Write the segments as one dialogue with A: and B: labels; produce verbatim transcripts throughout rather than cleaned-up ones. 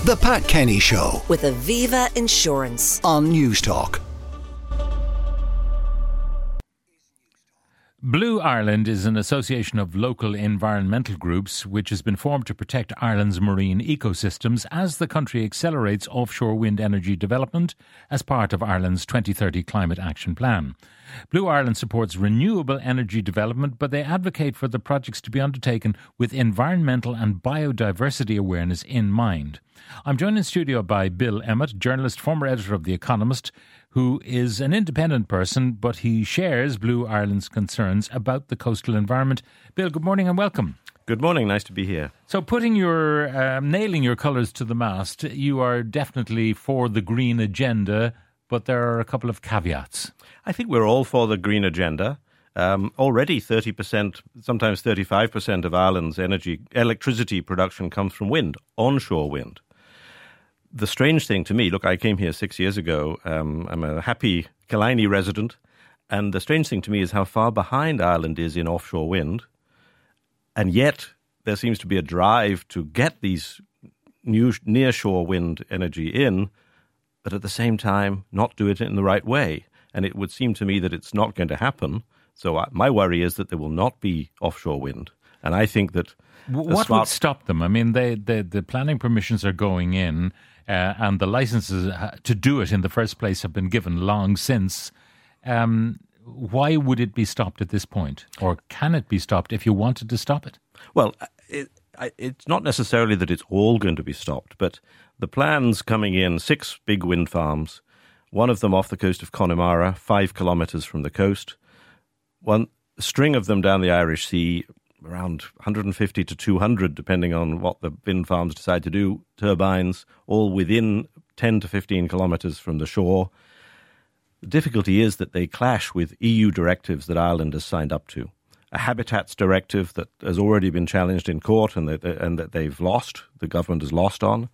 A: The Pat Kenny Show
B: with Aviva Insurance
A: on Newstalk.
C: Blue Ireland is an association of local environmental groups which has been formed to protect Ireland's marine ecosystems as the country accelerates offshore wind energy development as part of Ireland's twenty thirty Climate Action Plan. Blue Ireland supports renewable energy development, but they advocate for the projects to be undertaken with environmental and biodiversity awareness in mind. I'm joined in studio by Bill Emmett, journalist, former editor of The Economist, who is an independent person, but he shares Blue Ireland's concerns about the coastal environment. Bill, good morning and welcome.
D: Good morning, nice to be here.
C: So putting your, um, nailing your colours to the mast, you are definitely for the green agenda, but there are a couple of caveats.
D: I think we're all for the green agenda. Um, already thirty percent, sometimes thirty-five percent of Ireland's energy, electricity production comes from wind, onshore wind. The strange thing to me, look, I came here six years ago. Um, I'm a happy Killiney resident. And the strange thing to me is how far behind Ireland is in offshore wind. And yet there seems to be a drive to get these new nearshore wind energy in, but at the same time not do it in the right way. And it would seem to me that it's not going to happen. So I, my worry is that there will not be offshore wind. And I think that...
C: What
D: smart...
C: would stop them? I mean, they, they, the planning permissions are going in uh, and the licenses to do it in the first place have been given long since. Um, why would it be stopped at this point? Or can it be stopped if you wanted to stop it?
D: Well, it, it's not necessarily that it's all going to be stopped, but the plans coming in, six big wind farms, one of them off the coast of Connemara, five kilometres from the coast, one string of them down the Irish Sea, around one hundred fifty to two hundred, depending on what the wind farms decide to do, turbines, all within ten to fifteen kilometres from the shore. The difficulty is that they clash with E U directives that Ireland has signed up to. A habitats directive that has already been challenged in court and that, and that they've lost, the government has lost on.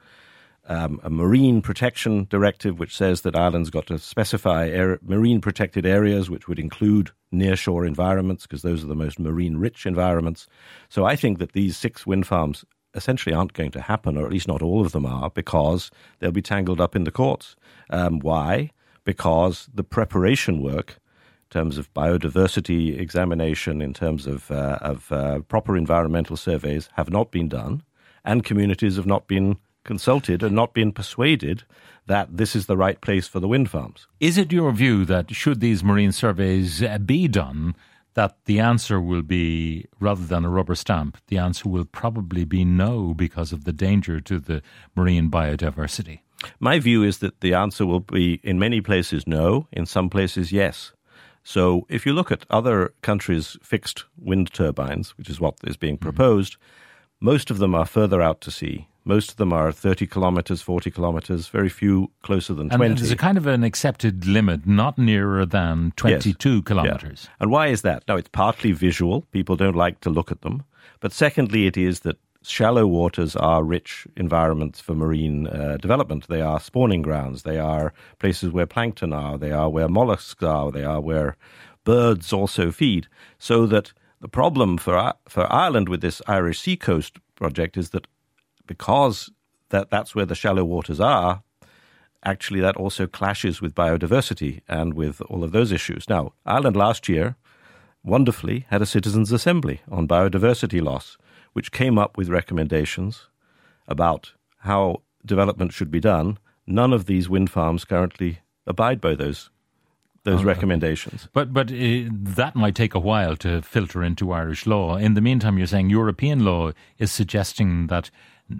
D: Um, a marine protection directive which says that Ireland's got to specify air, marine protected areas, which would include nearshore environments, because those are the most marine-rich environments. So I think that these six wind farms essentially aren't going to happen, or at least not all of them are, because they'll be tangled up in the courts. Um, why? Because the preparation work in terms of biodiversity examination, in terms of, uh, of uh, proper environmental surveys have not been done, and communities have not been consulted and not been persuaded that this is the right place for the wind farms.
C: Is it your view that should these marine surveys be done, that the answer will be, rather than a rubber stamp, the answer will probably be no because of the danger to the marine biodiversity?
D: My view is that the answer will be, in many places, no, in some places, yes. So if you look at other countries' fixed wind turbines, which is what is being proposed, mm-hmm. most of them are further out to sea. Most of them are thirty kilometres, forty kilometres, very few closer than twenty.
C: And there's a kind of an accepted limit, not nearer than twenty-two yes. kilometres.
D: Yeah. And why is that? Now, it's partly visual. People don't like to look at them. But secondly, it is that shallow waters are rich environments for marine uh, development. They are spawning grounds. They are places where plankton are. They are where mollusks are. They are where birds also feed. So that the problem for for Ireland with this Irish Sea Coast project is that because that, that's where the shallow waters are, actually that also clashes with biodiversity and with all of those issues. Now, Ireland last year, wonderfully, had a citizens' assembly on biodiversity loss, which came up with recommendations about how development should be done. None of these wind farms currently abide by those those okay. recommendations.
C: But but uh, that might take a while to filter into Irish law. In the meantime, you're saying European law is suggesting that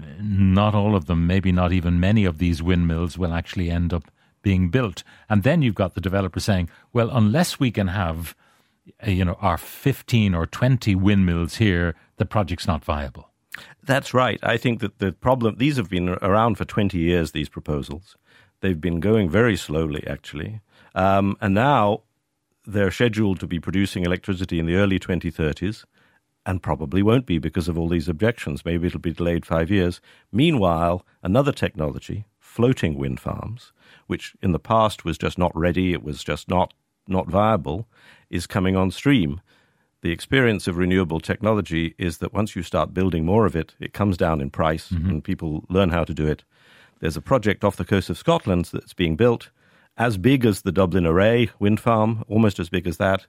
C: not all of them, maybe not even many of these windmills will actually end up being built. And then you've got the developer saying, well, unless we can have, uh, you know, our fifteen or twenty windmills here, the project's not viable.
D: That's right. I think that the problem, these have been around for twenty years, these proposals. They've been going very slowly, actually. Um, and now they're scheduled to be producing electricity in the early twenty thirties. And probably won't be because of all these objections. Maybe it'll be delayed five years. Meanwhile, another technology, floating wind farms, which in the past was just not ready, it was just not, not viable, is coming on stream. The experience of renewable technology is that once you start building more of it, it comes down in price mm-hmm. and people learn how to do it. There's a project off the coast of Scotland that's being built, as big as the Dublin Array wind farm, almost as big as that.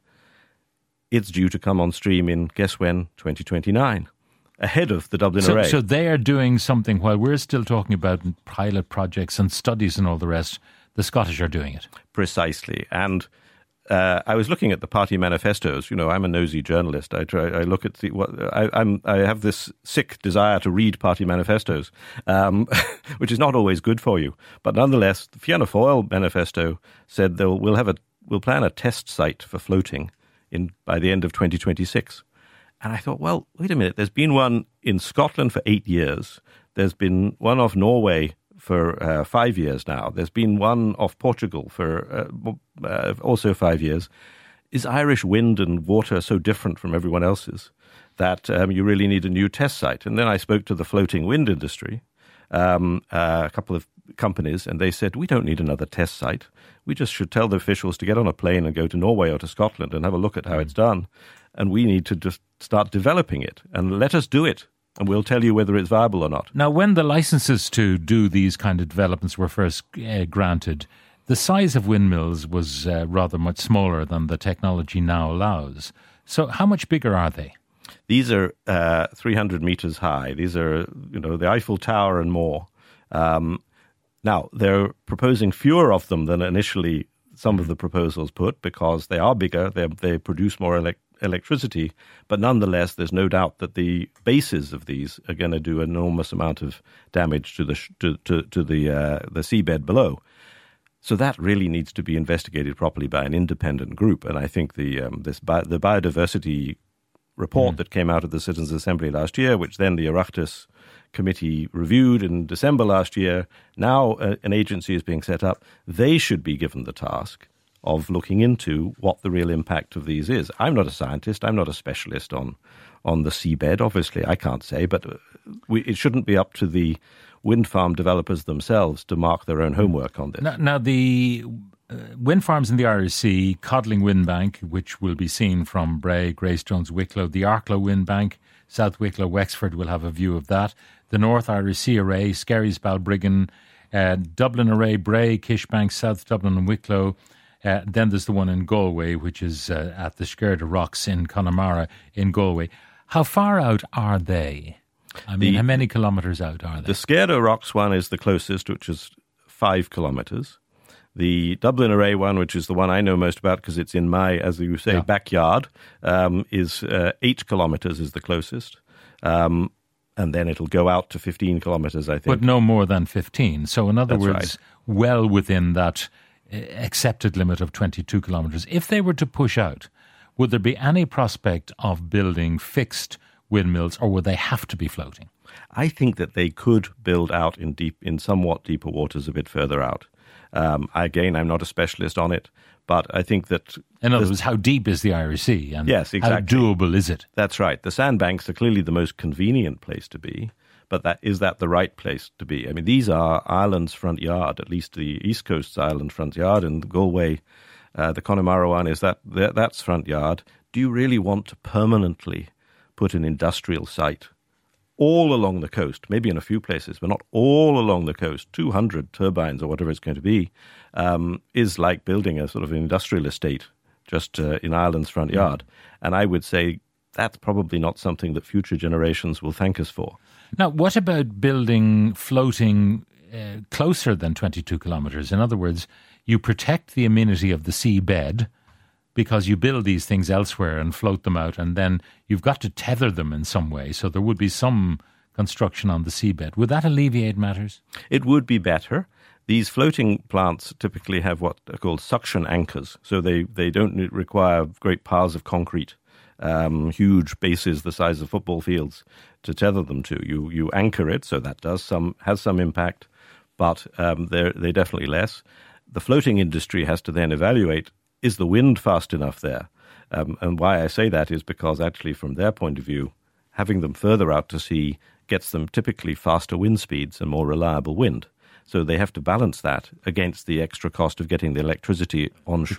D: It's due to come on stream in, guess when, twenty twenty-nine, ahead of the Dublin
C: so,
D: Array.
C: So they are doing something while we're still talking about pilot projects and studies and all the rest. The Scottish are doing it.
D: Precisely. And uh, I was looking at the party manifestos. You know, I'm a nosy journalist. I try. I look at the. What, I, I'm. I have this sick desire to read party manifestos, um, which is not always good for you. But nonetheless, the Fianna Fáil manifesto said they'll we'll have a we'll plan a test site for floating in by the end of twenty twenty-six. And I thought, well, wait a minute. There's been one in Scotland for eight years. There's been one off Norway for uh, five years now. There's been one off Portugal for uh, uh, also five years. Is Irish wind and water so different from everyone else's that um, you really need a new test site? And then I spoke to the floating wind industry, um, uh, a couple of companies, and they said, we don't need another test site. We just should tell the officials to get on a plane and go to Norway or to Scotland and have a look at how mm. it's done. And we need to just start developing it and let us do it. And we'll tell you whether it's viable or not.
C: Now, when the licenses to do these kind of developments were first uh, granted, the size of windmills was uh, rather much smaller than the technology now allows. So how much bigger are they?
D: These are uh, three hundred meters high. These are, you know, the Eiffel Tower and more. Um, now, they're proposing fewer of them than initially some of the proposals put because they are bigger, they they produce more elect- electricity, but nonetheless, there's no doubt that the bases of these are going to do an enormous amount of damage to the sh- to, to, to the uh, the seabed below. So that really needs to be investigated properly by an independent group. And I think the um, this bi- the biodiversity report mm. that came out of the Citizens' Assembly last year, which then the Oireachtas committee reviewed in December last year, now uh, an agency is being set up. They should be given the task of looking into what the real impact of these is. I'm not a scientist. I'm not a specialist on on the seabed. Obviously, I can't say, but we, it shouldn't be up to the wind farm developers themselves to mark their own homework on this.
C: Now, now the uh, wind farms in the Irish Sea, Codling Wind Bank, which will be seen from Bray, Greystones, Wicklow, the Arklow Wind Bank, South Wicklow, Wexford will have a view of that. The North Irish Sea Array, Skerries, Balbriggan, uh, Dublin Array, Bray, Kishbank, South Dublin and Wicklow. Uh, then there's the one in Galway, which is uh, at the Skerda Rocks in Connemara in Galway. How far out are they? I mean,
D: the,
C: how many kilometres out are they?
D: The Skerda Rocks one is the closest, which is five kilometres. The Dublin Array one, which is the one I know most about because it's in my, as you say, yeah. backyard, um, is uh, eight kilometres is the closest. Um, and then it'll go out to fifteen kilometres, I think.
C: But no more than fifteen. So in other
D: That's
C: words,
D: right.
C: well within that accepted limit of twenty-two kilometres. If they were to push out, would there be any prospect of building fixed windmills, or would they have to be floating?
D: I think that they could build out in deep, in somewhat deeper waters a bit further out. Um, again, I'm not a specialist on it, but I think that...
C: In other words, how deep is the Irish Sea? And
D: yes, exactly.
C: How doable is it?
D: That's right. The sandbanks are clearly the most convenient place to be, but that is that the right place to be? I mean, these are Ireland's front yard, at least the East Coast's Ireland front yard, and Galway, uh, the Connemara one, is that that's front yard. Do you really want to permanently put an industrial site all along the coast, maybe in a few places, but not all along the coast, two hundred turbines or whatever it's going to be, um, is like building a sort of industrial estate just uh, in Ireland's front yard. And I would say that's probably not something that future generations will thank us for.
C: Now, what about building floating uh, closer than twenty-two kilometres? In other words, you protect the amenity of the seabed because you build these things elsewhere and float them out, and then you've got to tether them in some way, so there would be some construction on the seabed. Would that alleviate matters?
D: It would be better. These floating plants typically have what are called suction anchors, so they, they don't require great piles of concrete, um, huge bases the size of football fields to tether them to. You you anchor it, so that does some has some impact, but um, they're, they're definitely less. The floating industry has to then evaluate, is the wind fast enough there? Um, and why I say that is because actually from their point of view, having them further out to sea gets them typically faster wind speeds and more reliable wind. So they have to balance that against the extra cost of getting the electricity on shore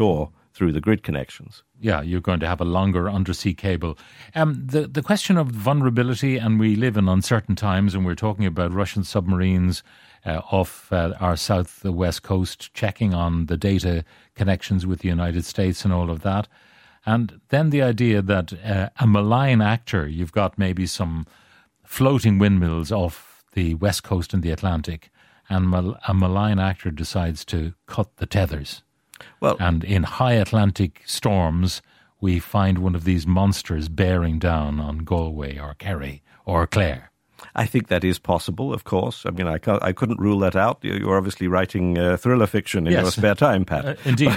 D: through the grid connections.
C: Yeah, you're going to have a longer undersea cable. Um, the, the question of vulnerability, and we live in uncertain times, and we're talking about Russian submarines uh, off uh, our south the west coast, checking on the data connections with the United States and all of that. And then the idea that uh, a malign actor, you've got maybe some floating windmills off the west coast in the Atlantic, and mal- a malign actor decides to cut the tethers.
D: Well,
C: and in high Atlantic storms, we find one of these monsters bearing down on Galway or Kerry or Clare.
D: I think that is possible, of course. I mean, I, can't, I couldn't rule that out. You're obviously writing uh, thriller fiction in
C: yes.
D: your spare time, Pat.
C: Uh, indeed.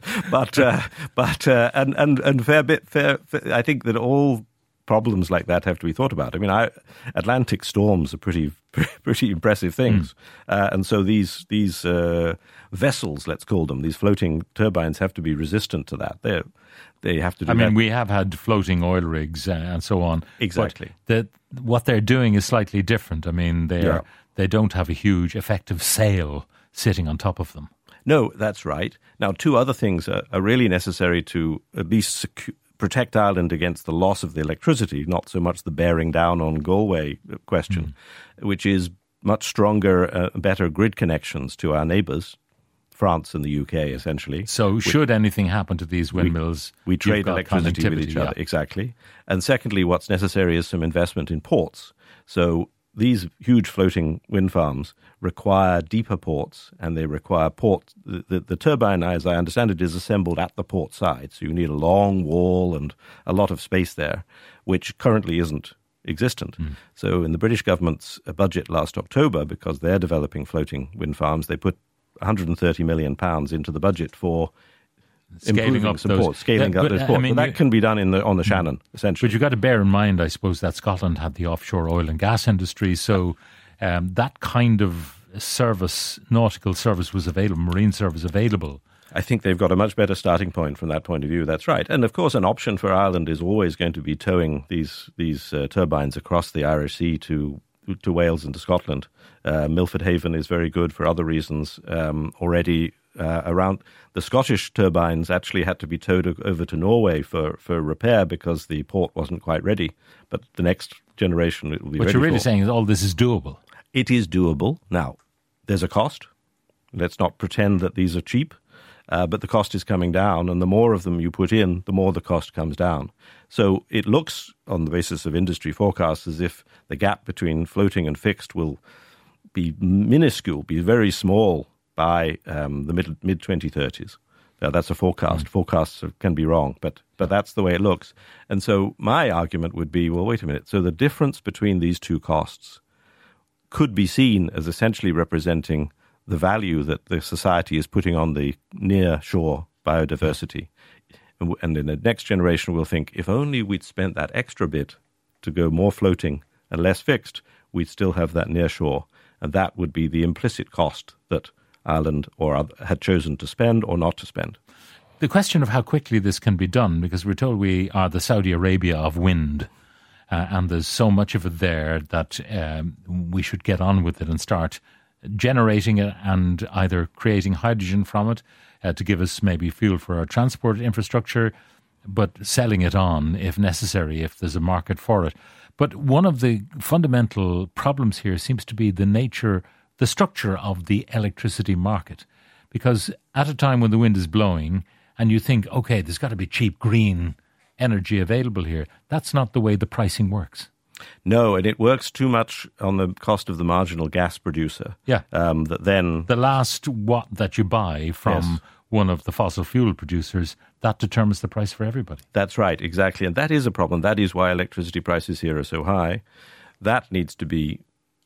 D: but uh, but uh, and and and fair bit. Fair, fair. I think that all problems like that have to be thought about. I mean, I, Atlantic storms are pretty pretty impressive things, mm. uh, and so these these uh, vessels, let's call them, these floating turbines, have to be resistant to that. They they have to do.
C: I mean,
D: that.
C: we have had floating oil rigs uh, and so on.
D: Exactly.
C: But the, what they're doing is slightly different. I mean, they
D: yeah.
C: they don't have a huge effective sail sitting on top of them.
D: No, that's right. Now, two other things are, are really necessary to at least secu- protect Ireland against the loss of the electricity, not so much the bearing down on Galway question, mm. which is much stronger, uh, better grid connections to our neighbours, France and the U K, essentially.
C: So
D: we,
C: should anything happen to these windmills,
D: we, we trade electricity with each other.
C: Yeah.
D: Exactly. And secondly, what's necessary is some investment in ports. So these huge floating wind farms require deeper ports, and they require ports. The, the, the turbine, as I understand it, is assembled at the port side. So you need a long wall and a lot of space there, which currently isn't existent. Mm. So in the British government's budget last October, because they're developing floating wind farms, they put one hundred thirty million pounds into the budget for
C: scaling up
D: some
C: those
D: ports, scaling
C: yeah,
D: up
C: but,
D: those ports.
C: I mean,
D: but that
C: you,
D: can be done in the on the Shannon, essentially.
C: But you've got to bear in mind, I suppose, that Scotland had the offshore oil and gas industry, so um, that kind of service, nautical service was available, marine service available.
D: I think they've got a much better starting point from that point of view. That's right. And of course, an option for Ireland is always going to be towing these these uh, turbines across the Irish Sea to to Wales and to Scotland. Uh, Milford Haven is very good for other reasons. Um, already uh, around the Scottish turbines actually had to be towed over to Norway for, for repair because the port wasn't quite ready. But the next generation it will be
C: what
D: ready. What
C: you're really
D: for.
C: saying is all this is doable.
D: It is doable. Now, there's a cost. Let's not pretend that these are cheap. Uh, but the cost is coming down, and the more of them you put in, the more the cost comes down. So it looks, on the basis of industry forecasts, as if the gap between floating and fixed will be minuscule, be very small by um, the mid mid twenty thirties. Now, that's a forecast. Mm. Forecasts can be wrong, but but that's the way it looks. And so my argument would be, well, wait a minute. So the difference between these two costs could be seen as essentially representing the value that the society is putting on the near-shore biodiversity. And in the next generation, we'll think, if only we'd spent that extra bit to go more floating and less fixed, we'd still have that near-shore. And that would be the implicit cost that Ireland or other, had chosen to spend or not to spend.
C: The question of how quickly this can be done, because we're told we are the Saudi Arabia of wind, uh, and there's so much of it there that um, we should get on with it and start generating it and either creating hydrogen from it uh, to give us maybe fuel for our transport infrastructure, but selling it on if necessary, if there's a market for it. But one of the fundamental problems here seems to be the nature, the structure of the electricity market. Because at a time when the wind is blowing and you think, okay, there's got to be cheap green energy available here, that's not the way the pricing works.
D: No, and it works too much on the cost of the marginal gas producer.
C: Yeah.
D: Um, that then
C: the last watt that you buy from
D: yes.
C: one of the fossil fuel producers, that determines the price for everybody.
D: That's right, exactly. And that is a problem. That is why electricity prices here are so high. That needs to be,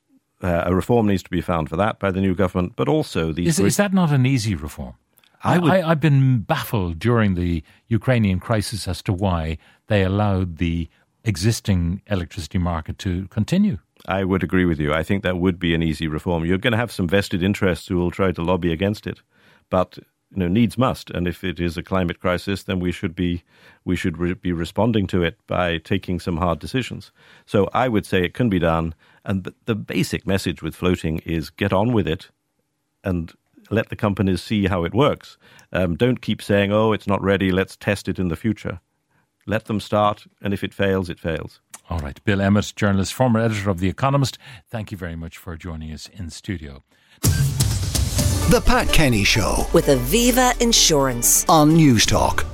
D: uh, a reform needs to be found for that by the new government, but also these...
C: Is, is that not an easy reform? I would, I, I've been baffled during the Ukrainian crisis as to why they allowed the existing electricity market to continue.
D: I would agree with you. I think that would be an easy reform. You're going to have some vested interests who will try to lobby against it, but you know, needs must. And if it is a climate crisis, then we should be we should re- be responding to it by taking some hard decisions. So I would say it can be done. And the, the basic message with floating is get on with it and let the companies see how it works. Um, don't keep saying, oh, it's not ready, let's test it in the future. Let them start, and if it fails, it fails.
C: All right. Bill Emmett, journalist, former editor of The Economist, thank you very much for joining us in studio.
A: The Pat Kenny Show
B: with Aviva Insurance
A: on News Talk.